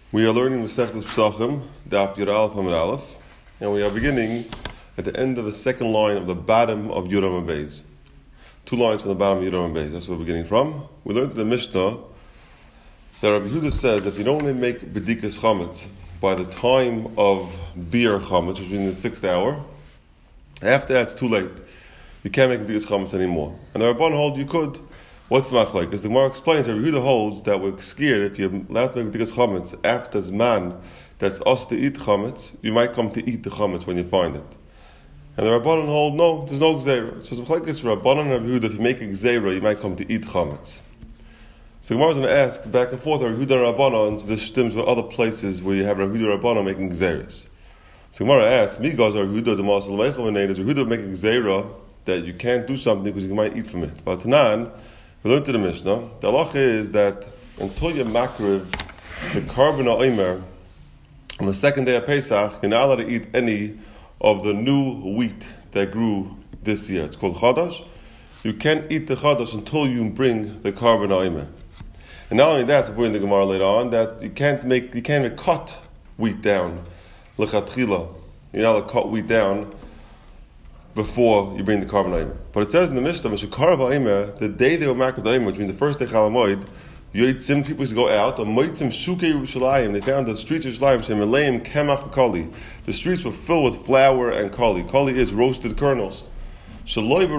We are learning Masechtas Pesachim, Daf Yud Aleph Amud Aleph, and we are beginning at the end of the second line of the bottom of Yud Amud Beis. 2 lines from the bottom of Yud Amud Beis. That's where we're beginning from. We learned in the Mishnah that Rabbi Yehuda says that if you don't make Bedikas Chametz by the time of Beer Chametz, which is in the 6th hour, after that it's too late. You can't make Bedikas Chametz anymore. And the Rabban hold you could. What's the machlek? Because the Gemara explains that Rabbi Yehuda holds that we're scared if you're allowed to make Bedikas Chametz after Zman that's also to eat Chametz, you might come to eat the Chametz when you find it. And the Rabbanon hold, no, there's no Gzeira. So the machlek is Rabbanon and Rabbi Yehuda, if you make a Gzeira, you might come to eat Chametz. So the Gemara is going to ask back and forth, Rabbi Yehuda and Rabbanon, if this stems with other places where you have Rabbi Yehuda and Rabbanon making Gzeiras. So the Gemara asks, Mi goes Rabbi Yehuda, the Masal Meichel V'nei, is Rabbi Yehuda making Gzeira that you can't do something because you might eat from it. But Tanan, we learned to the Mishnah, the halacha is that until you makriv the carbon omer on the second day of Pesach, you're not allowed to eat any of the new wheat that grew this year. It's called chadash. You can't eat the chadash until you bring the carbon omer. And not only that, we're in the Gemara later on, that you can't even cut wheat down. L'chatchila. You're not allowed to cut wheat down before you bring the carbon omer. But it says in the Mishnah, the day they were marked the omer, which means the first day Chalamoid, Yoitzim, people used to go out, they found the streets of Yerushalayim, the streets were filled with flour and kali. Kali is roasted kernels. This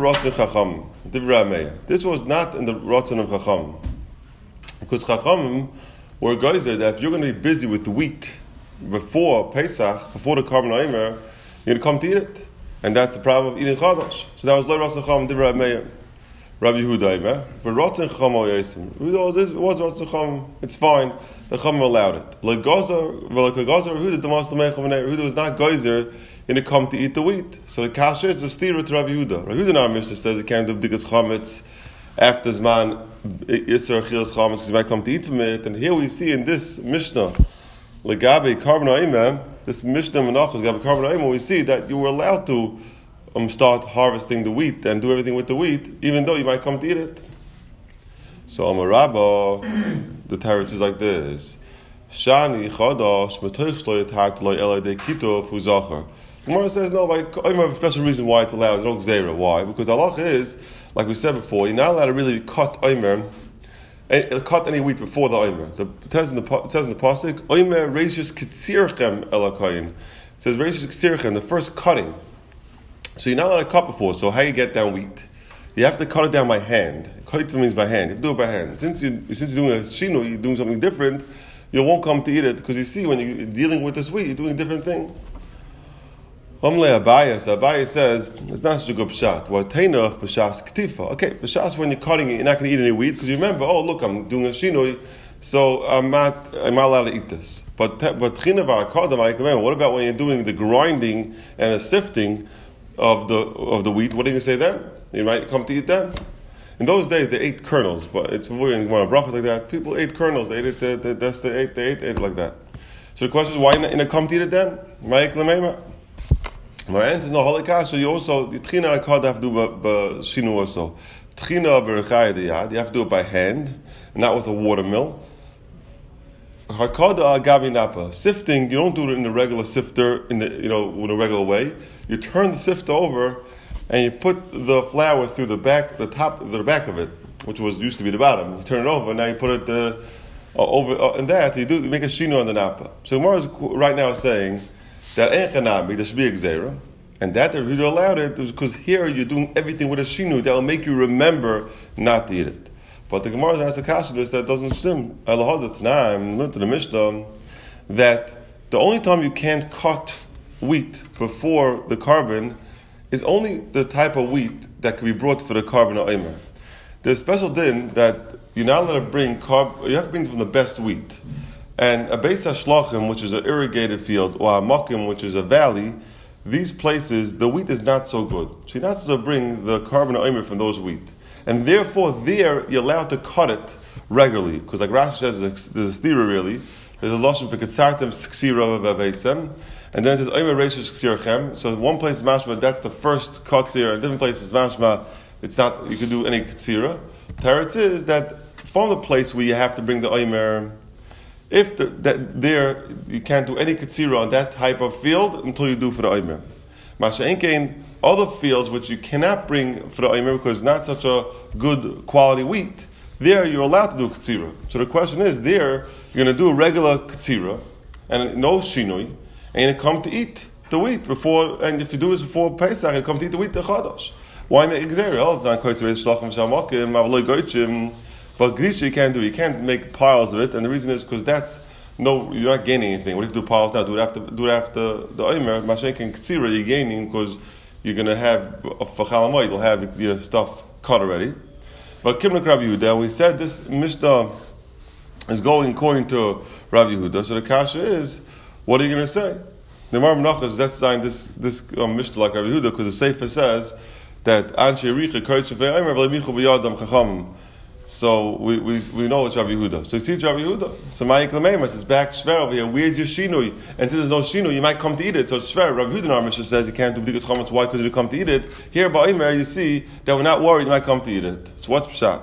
was not in the Ratzon of Chacham. Because Chacham were geyser that if you're going to be busy with wheat before Pesach, before the carbon omer, you're going to come to eat it. And that's the problem of eating chadash. So that was Lo Ratzon Chacham, Divrei Meir. Rabbi Yehuda, but Ratzon Chacham Yosim. It was Ratzon Chacham. It's fine. The Chacham allowed it. Yehuda was not geyser in to come to eat the wheat. So the kasha is a steer to Rabbi Yehuda. Rabbi Yehuda in our Mishnah says you can't do Bedikas Chametz after Zman Yisra Chilas Chametz because you might come to eat from it. And here we see in this Mishnah, Legabe Carbon Omer, this Mishnah Menachos Legabe Carbon Omer, we see that you were allowed to start harvesting the wheat and do everything with the wheat, even though you might come to eat it. So Amar Rabba, the teretz is like this: Shani Chadash Metoich Shlo Yitart Lo Ela De Kito Fu Zachar. The Gemara says no. I have a special reason why it's allowed. There's no gzeira. Why? Because Allah is, like we said before, you're not allowed to really cut any wheat before the omer. It says in the pasuk, omer reishus kitzirchem elakayin. It says reishus kitzirchem, the first cutting. So you're not allowed to cut before. So how you get down wheat? You have to cut it down by hand. Cut means by hand. You have to do it by hand. Since you're doing a shinu, you're doing something different, you won't come to eat it because you see when you're dealing with this wheat, you're doing a different thing. Abaye says it's not such a good pshat. Okay, pshat when you're cutting it, you're not going to eat any wheat because you remember, oh look, I'm doing a shinoi, so I'm not allowed to eat this. But what about when you're doing the grinding and the sifting of the wheat? What are you going to say then? You might come to eat then. In those days, they ate kernels, but it's when brachas like that. People ate kernels. They ate it. They ate it like that. So the question is, why not come to eat it then? My answer is no halakas. So you also tchina akad have to do shinu also. Tchina berachayadiyad. You have to do it by hand, not with a water mill. Harkada agavi napa. Sifting, you don't do it in the regular sifter in the a regular way. You turn the sifter over and you put the flour through the back of it, which used to be the bottom. You turn it over, now you put it over and that you make a shinu on the napa. So Gemara is right now saying that there should be a gzeira, and that the Rebbe allowed it because here you're doing everything with a shinu that will make you remember not to eat it. But the Gemara has a kasha that doesn't stem. I'm learned to the Mishnah that the only time you can't cut wheat before the carbon is only the type of wheat that can be brought for the carbon or omer. There's a special din that you're not allowed to bring you have to bring from the best wheat. And a Beis HaShlachim, which is an irrigated field, or a Makim, which is a valley, these places, the wheat is not so good. So you're not supposed to bring the carbon omer from those wheat. And therefore, there, you're allowed to cut it regularly. Because like Rashi says, there's a stira really. There's a lashon for ketzartem ksira v'avesem. And then it says, omer reishus ksirchem. So one place is mashma, that's the first katsir. In different places, mashma, it's not, you can do any katsira. Teretz is that from the place where you have to bring the omer, If there you can't do any katsira on that type of field until you do for the Omer. Masha'enkein, other fields which you cannot bring for the Omer because it's not such a good quality wheat, there you're allowed to do katsira. So the question is, there you're going to do a regular katsira and no shinui, and you come to eat the wheat before, and if you do this before Pesach, you come to eat the wheat the Chadash. Why make Xer? But Grisha you can't do. You can't make piles of it, and the reason is because you're not gaining anything. What if you do piles now? Do it after the Omer. Mashenk and Ktsira, you're gaining because you're going to have for Chalamoid, you'll have your stuff cut already. But Kimlik Rav Yehuda, we said this Mishnah is going according to Rav Yehuda. So the kasha is, what are you going to say? The Mar Menachos, that's saying this Mishnah like Rav Yehuda, because the Sefer says that Anshe Richa Kodesh V'Omer V'Lemichu B'Yadam Chachamim. So we know it's Rav Yehuda. So he sees Rav Yehuda. So Ma'ik L'Meimas is back Shver over here. Where's your Shinui? And since there's no Shinui, you might come to eat it. So it's Shver. Rav Yehuda in our Mishnah says you can't do B'dikas Chametz. Why? Because you come to eat it. Here by Omer you see that we're not worried you might come to eat it. So what's Pshat?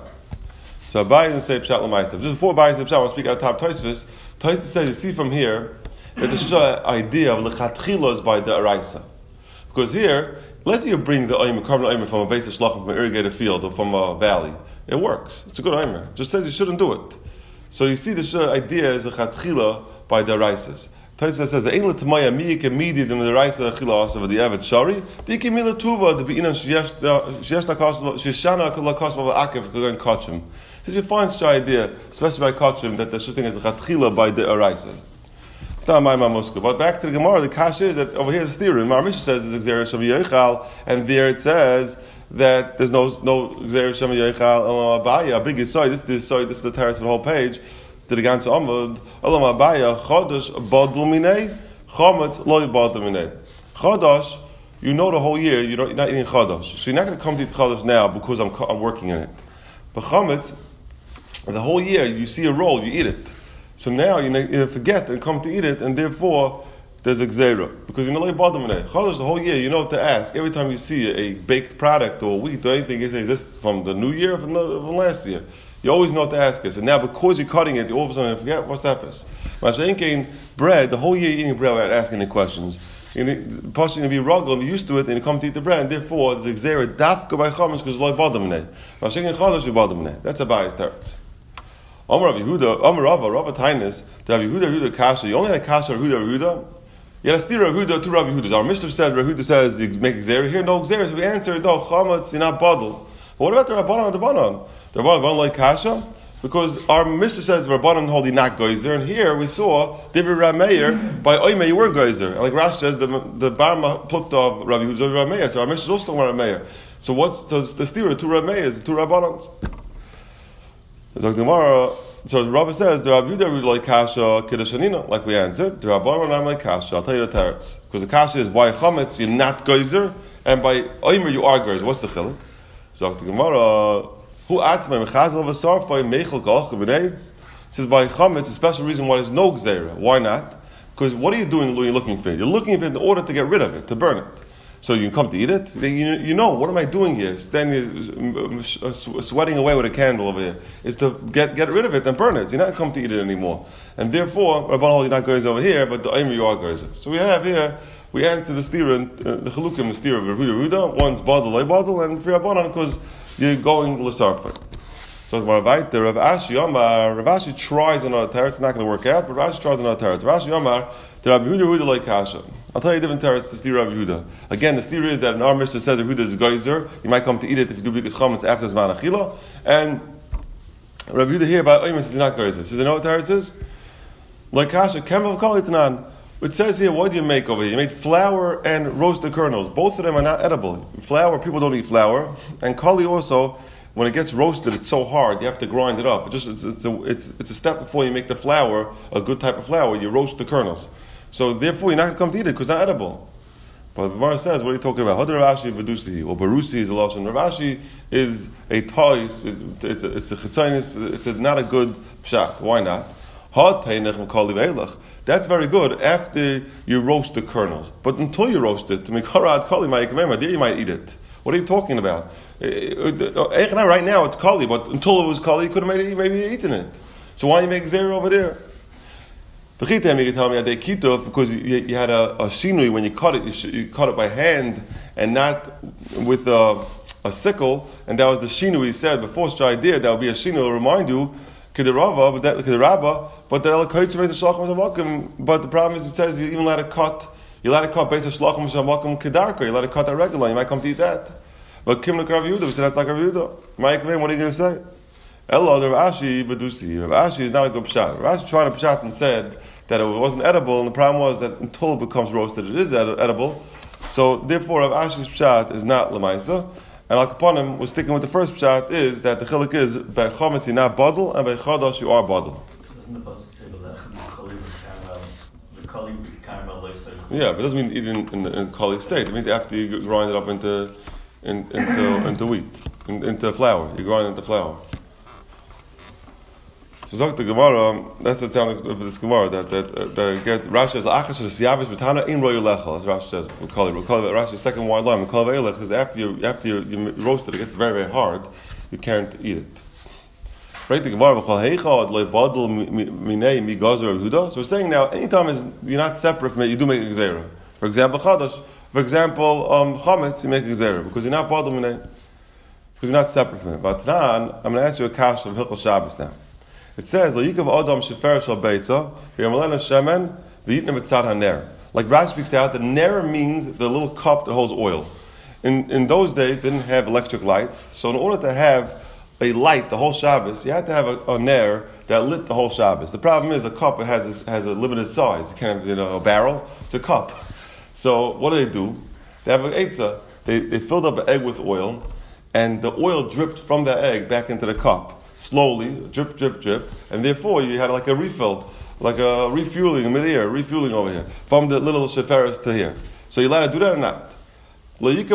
So Abai doesn't say Pshat L'Maisav. Just before Abai says Pshat, I want to speak out of top Tosfos. Tosfos says, you see from here, that the idea of L'Chatchila is by the Araisa. Because here, let's say you bring the Omer, carbon Omer from a base of Shlachim, from an irrigated field or from a valley. It works. It's a good Omer. Just says you shouldn't do it. So you see, this idea is a chatchila by the Raisas. Taisa says the Ein L'Tamaya Miyik Immediate in the Raisa Achila Asa of the Avid Shari. Diki Mila Tuva the Beinan Sheshna Sheshana Lakosva Akiv Kagan Kachim. Says you find such an idea, especially by Kachim, that there's such thing as a chatchila by the Raisas. It's not my Mamuska. But back to the Gemara, the Kasha is that over here is theory. Mar Mishnah says it's Xer Shem Yochal, and there it says that there's no Xer Shem Yochal Elam Abaya. A big Yisoy. This is the terrace of the whole page. To the Ganze Amud Elam Abaya Chodesh Badul Minei Chometz Lo Badul Minei. Chodesh, you know the whole year you're not eating Chodesh, so you're not going to come to eat Chodesh now because I'm working in it. But Chometz, the whole year you see a roll, you eat it. So now you forget and come to eat it, and therefore there's a gzera. Because you know like Chodesh the whole year, you know what to ask. Every time you see a baked product or wheat or anything, you say, is this from the new year or from last year? You always know what to ask it. So now because you're cutting it, you all of a sudden forget what's happens. Masha'enkein bread, the whole year you're eating bread without asking any questions. You're going to be ruggle, you're used to it, and you come to eat the bread, and therefore there's a gzera dafka by chametz because like Badamine. Masha'enkein Chodesh is Badamine. That's a bias teretz. Amar Rav Yehuda, Amar Rava Tainus, to Rav Yehuda Kasha. You only had a Kasha Rav Yehuda. You had a steer Rav Yehuda, two Rav Yehudas. Our Mishnah said Rav Yehuda says you make Xer. Here no Xer. So we answer no chametz. You're not badal. But what about the Rabbanan? The Rabbanan like Kasha because our Mishnah says Rabbanan hold you not Geyser, and here we saw Divrei Rav Meir by Omer you were Geyser. And like Rashi says the Barma plucked of Rav Yehuda Rav Meir. So our Mishnah is also talking about Rav Meir. So what's the steer? Two Rav Meirs, two Rabbanans. So Rabbi says the Rabbi Yehuda like kasha kiddushanina, like we answered. The Rabbi Yehuda like kasha. I'll tell you the teretz because the kasha is by chametz you're not geyser, and by omer you are geyser. What's the chiluk? So the Gemara, who atzmei mechazel v'sarfay meichel kach b'nei says by chametz a special reason why there's no gzeira. Why not? Because what are you doing? You're looking for it. You're looking for it in order to get rid of it, to burn it. So you can come to eat it. You know, what am I doing here? Standing, sweating away with a candle over here. Is to get rid of it and burn it. You're not come to eat it anymore. And therefore, Rabbanah, you're not going over here, but the Omer you are going. So we have here, we answer the steer, the chalukim, the steer of Ruda. One's badal, loy badal, and for Rabbanah, because you're going l'sarfa. So the Rav Ashi tries another teretz. It's not going to work out, but Rashi tries another teretz. Rashi Yomar, the Rabbi Yehuda like kasha. I'll tell you a different teretz to steer Rabbi Yehuda. Again, the steer is that in our Mishnah says Yehuda is geyser. You might come to eat it if you do because chametz after zman achila. And Rabbi Yehuda here by Omer says he's not geyser. Says you know what teretz is? Like kasha, kemav kol itanan. It says here, what do you make over here? You made flour and roasted kernels. Both of them are not edible. Flour, people don't eat flour, and kali also. When it gets roasted, it's so hard. You have to grind it up. It's a step before you make the flour, a good type of flour. You roast the kernels. So therefore, you're not going to come to eat it because it's not edible. But the Gemara says, what are you talking about? Hadar Rashi v'dusi, or barusi is a lashon. Rashi is a tois. It's a chitzonis. It's not a good pshat. Why not? That's very good after you roast the kernels. But until you roast it, there you might eat it. What are you talking about? Right now it's kali, but until it was kali, you could have maybe eaten it. So why do you make zero over there? The chitem, you can tell me adei kitov because you had a shinui when you cut it. You cut it by hand and not with a sickle, and that was the shinui. He said before Shai did that would be a shinui to remind you kiderava, but that kiderabba, but the elakaitzu beis shlachim shamakim. But the problem is it says you even let it cut. You let it cut beis shlachim shamakim kedarka. You let it cut that regular. You might come to eat that. But Kim Rav Yehuda, we said that's like Rav Yehuda. Mike, what are you going to say? Ella, the Rav Ashi Badusi. Rav Ashi is not a good pshat. Rav Ashi tried to pshat and said that it wasn't edible, and the problem was that until it becomes roasted, it is edible. So therefore, Rav Ashi's pshat is not lemaisa. And Al Kaponim was sticking with the first pshat is that the chilik is by chometz you're not badal, and by chadash you are badal. Doesn't the pasuk say the kali caramel lifestyle? Yeah, but it doesn't mean eat it in kali state. It means after you grind it up into wheat, into flour. You grind it into flour. So Zok the Gemara, that's the sound of this Gemara that get Rashi says Achash Siyavis B'Tana in Royal Lechel, as Rashi says. We call it Rashi's second wide line. We call it Eilech because after you roast it, it gets very very hard. You can't eat it. Right? The Gemara B'Chol Heichad LeBadul Minei Migazer Yehuda. So we're saying now, anytime you're not separate from it, you do make a gzera. For example, Chadash. For example, Chametz, you make a gzera because you're not Badul Minei, because you're not separate from it. But Tanan, I'm going to ask you a kash of Hilchos Shabbos now. It says, "L'yikav Adam shefer shal beitza v'yamalena shemen v'yitnem etzad haner." Like Rashi speaks out, the ner means the little cup that holds oil. In those days, they didn't have electric lights, so in order to have a light the whole Shabbos, you had to have a ner that lit the whole Shabbos. The problem is a cup has a limited size. You can't have a barrel; it's a cup. So what do? They have an eitzah. They filled up an egg with oil, and the oil dripped from the egg back into the cup. Slowly, drip, drip, drip, and therefore you had like a refill, like a refueling, mid-air, refueling over here, from the little sheferis to here. So you're allowed to do that or not? So it's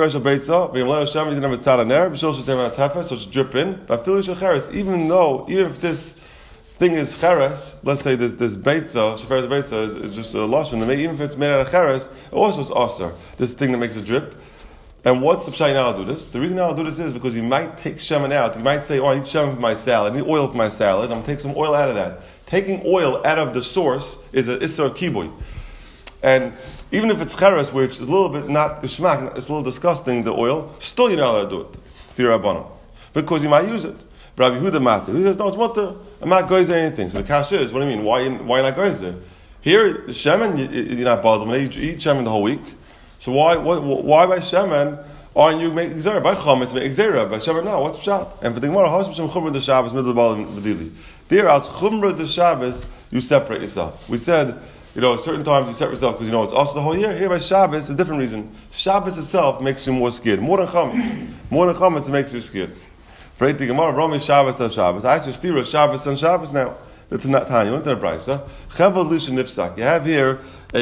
drip in, even if this thing is cheres, let's say this beitza, sheferis beitza is just a lashon, even if it's made out of cheres, it also is aser, this thing that makes a drip. And what's the pshay now I'll do this? The reason I'll do this is because you might take shemen out. You might say, I need shemen for my salad. I need oil for my salad. I'm going to take some oil out of that. Taking oil out of the source is an isser kiboy. And even if it's cheres, which is a little bit not geshmak, it's a little disgusting, the oil, still you're not allowed to do it. For your rabbanon. Because you might use it. But Rabbi Yehuda matter. He says, no, it's mutter. I'm not going to anything. So the kash is, what do you mean? Why not going to? Here, shemen, you're not bothered. You eat shemen the whole week. So why by shemen aren't you making gzera? By chametz make gzera. By shemen no. What's pshat? And for the Gemara, how is chumra de Shabbos middle bal medili? There, as chumra de Shabbos, you separate yourself. We said, certain times you separate yourself because it's also the whole year. Here by Shabbos, a different reason. Shabbos itself makes you more scared. More than chametz. More than chametz makes you scared. For the Gemara, Rami Shabbos and Shabbos. I ask you, stira Shabbos and Shabbos now. That's not time. You went to the brayso. Chevel lishin nifsak. You have here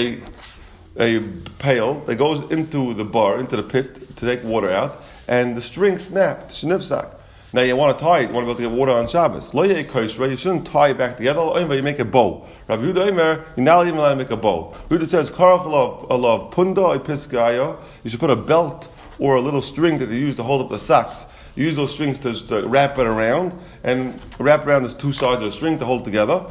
a pail that goes into the bar, into the pit, to take water out, and the string snapped, shnifsak. Now you want to tie it, you want to be able to get water on Shabbos. Lo yeh koshra, you shouldn't tie it back together, you make a bow. Rabbi Yehuda Omer, you're not even allowed to make a bow. Yehuda says, karach alav punda ipiskayo, you should put a belt or a little string that they use to hold up the socks. You use those strings to wrap it around, and wrap around the two sides of the string to hold it together.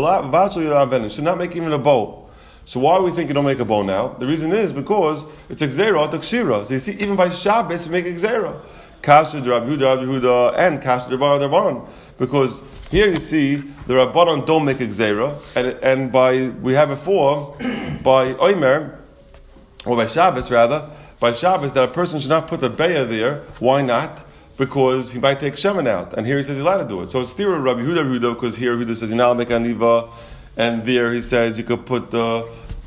You should not make even a bow. So why do we think you don't make a bow now? The reason is because it's a gzera, it's kshira. So you see, even by Shabbos, you make a gzera. Kasha de Rabbi Yehuda, and Kasha de Rabbanan. Because here you see, the Rabbanan don't make a gzera, and we have before, by Omer, or by Shabbos rather, by Shabbos, that a person should not put the beya there. Why not? Because he might take shemen out. And here he says he's allowed to do it. So it's still Rabbi Yehuda, because here Yehuda says, you're not make aniva. And there he says you could put the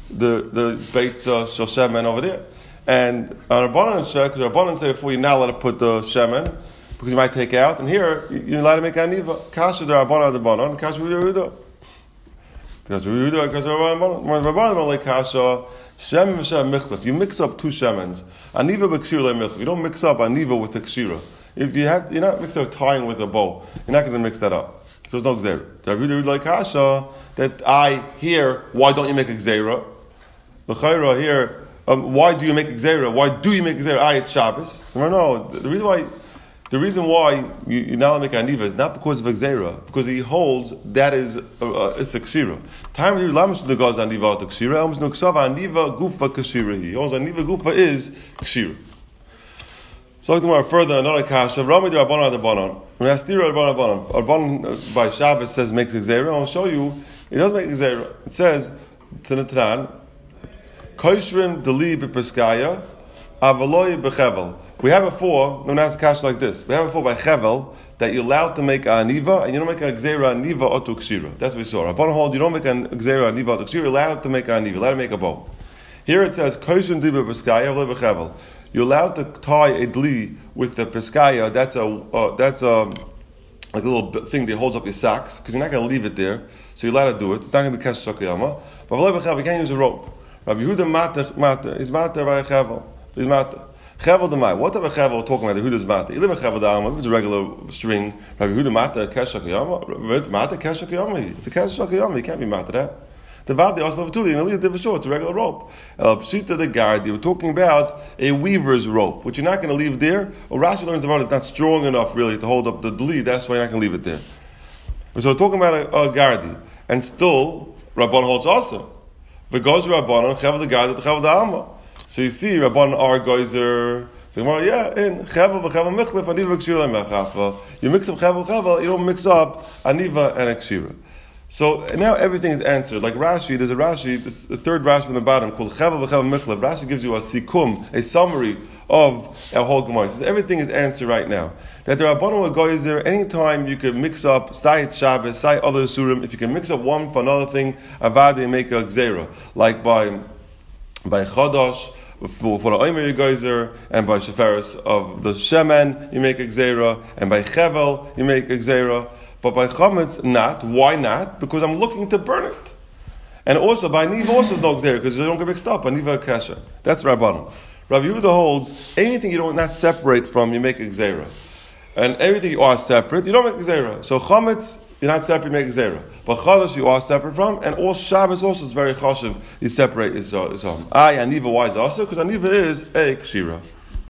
beitza shel shemen over there. And on Rabbanan shek, because Rabbanan say before you're not allowed to put the shemen because you might take out. And here you're allowed to make aniva. Kasha the Rabbanan, kasha Yehuda. Kasha Yehuda, kasha Rabbanan like kasha shemen v'shem michlef. You mix up two shemens. Aniva b'kshira le michlef. You don't mix up aniva with the kshira. If you're not mixing up tying with a bow. You're not going to mix that up. So there's no gzera. Rabbi Yehuda like kasha that I hear. Why don't you make a gzera? The chayra here. Why do you make a gzera? Why do you make a gzera? It's Shabbos. No. The reason why The reason why you now make aniva is not because of Gzeira, because he holds that is it's a kshira. Time you lamish the goes aniva to kshira, almost no ksava aniva gufa kshira. He holds aniva gufa is kshira. So tomorrow further another kasha. Rami Rabbanan Rabbanan. When I ask Rabbanan by Shabbos says makes Gzeira, I'll show you it does make Gzeira. It says Tanatran Koishrim Deli B'Peskaya Avaloi B'Chevel. We have it for, no, ask a kasha like this. We have it for by Chevel that you're allowed to make a aniva and you don't make a Gzeira aniva or to kshira. That's what we saw. Rabbanan hold you don't make a Gzeira aniva or to kshira. You're allowed to make a aniva. Allowed to make a bow. Here it says Koishrim Deli B'Peskaya Avaloi B'Chevel. You're allowed to tie a dli with the peskaya. That's like a little thing that holds up your socks because you're not going to leave it there. So you're allowed to do it. It's not going to be kesh shakayama. But you can't use a rope. Rabbi Yehuda mata is mata by chevel. Is mata chevel demai. What type of chevel we're talking about? Yehuda's mata. You live in chevel da'ama. If it's a regular string, Rabbi Yehuda mata kesh shakayama. Mata kesh shakayama. It's a kesh shakayama. You can't be mata that. The vadi also have a tuli, and leave it for sure. It's a regular rope. Pshita the guard. We're talking about a weaver's rope, which you're not going to leave there. Or Rashi learns about it's not strong enough really to hold up the dli. That's why you're not going to leave it there. So we're talking about a gardi, and still Rabban holds also. Because Rabban chevel the gardi to chevel the alma. So you see Rabban are geyser. So in chevel v'chevel michlef aniva kshira mechafa. You mix up chevel. You don't mix up aniva and a kshira. So now everything is answered. Like Rashi, there's a Rashi, this is the third Rashi from the bottom called Chevel v'Chevel Michlef. Rashi gives you a sikum, a summary of our whole Gemara. He says everything is answered right now. That there are Rabbanan Geyser, anytime you can mix up Stayit Shabbos, Stayit other Surim, if you can mix up one for another thing, Avadi make a Gzeira. Like by Chodosh, for the Omer Geyser, and by Sheferis of the Shemen, you make a Gzeira, and by Chevel, you make a Gzeira. But by chametz, not. Why not? Because I'm looking to burn it. And also, by niva also is no gzeira, because you don't get mixed up. By niva kasha. That's Rabbanan. Rabbi Yehuda holds, anything you don't not separate from, you make a gzeira. And everything you are separate, you don't make a gzeira. So chametz, you're not separate, you make a gzeira. But chodesh, you are separate from, and all Shabbos also is very chashuv, you separate his home. Aniva, why is also? Because aniva is a kshira.